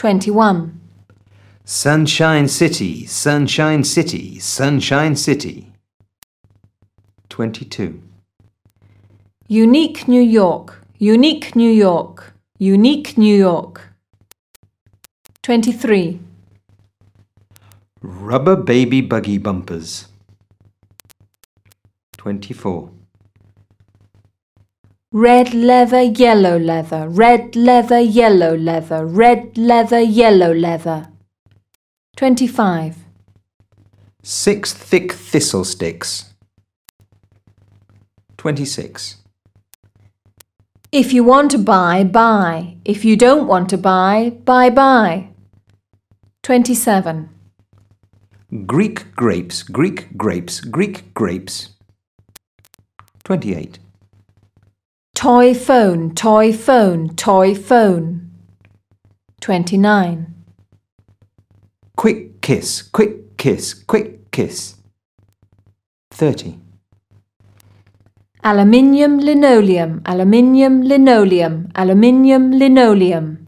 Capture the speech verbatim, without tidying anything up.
twenty-one. Sunshine City, Sunshine City, Sunshine City. twenty-two. Unique New York, Unique New York, Unique New York. twenty-three. Rubber baby buggy bumpers. twenty-four. Red leather, yellow leather, red leather, yellow leather, red leather, yellow leather. twenty-five. Six thick thistle sticks. twenty-six. If you want to buy, buy. If you don't want to buy, buy, buy. twenty-seven. Greek grapes, Greek grapes, Greek grapes. twenty-eight. Toy phone, toy phone, toy phone. twenty-nine. Quick kiss, quick kiss, quick kiss. thirty. Aluminium, linoleum, aluminium, linoleum, aluminium, linoleum.